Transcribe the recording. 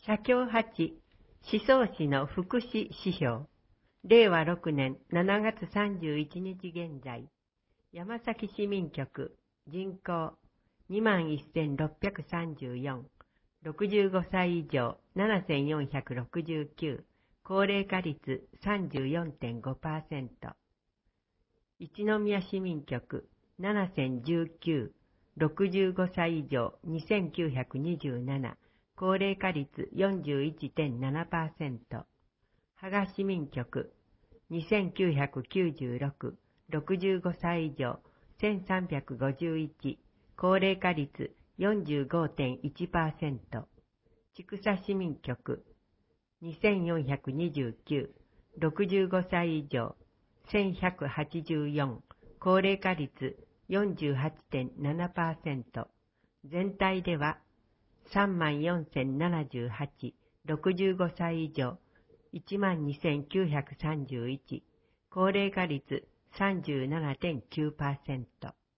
社協8、思想史の福祉指標。令和6年7月31日現在、山崎市民局、人口21,634、65歳以上7,469、高齢化率 34.5%。一宮市民局7,019、65歳以上2,927、高齢化率 41.7%。芳賀市民局2,996、65歳以上1,351、高齢化率 45.1%。千種市民局2,429、65歳以上1,184、高齢化率 48.7%。全体では34,078、65歳以上12,931、高齢化率 37.9%。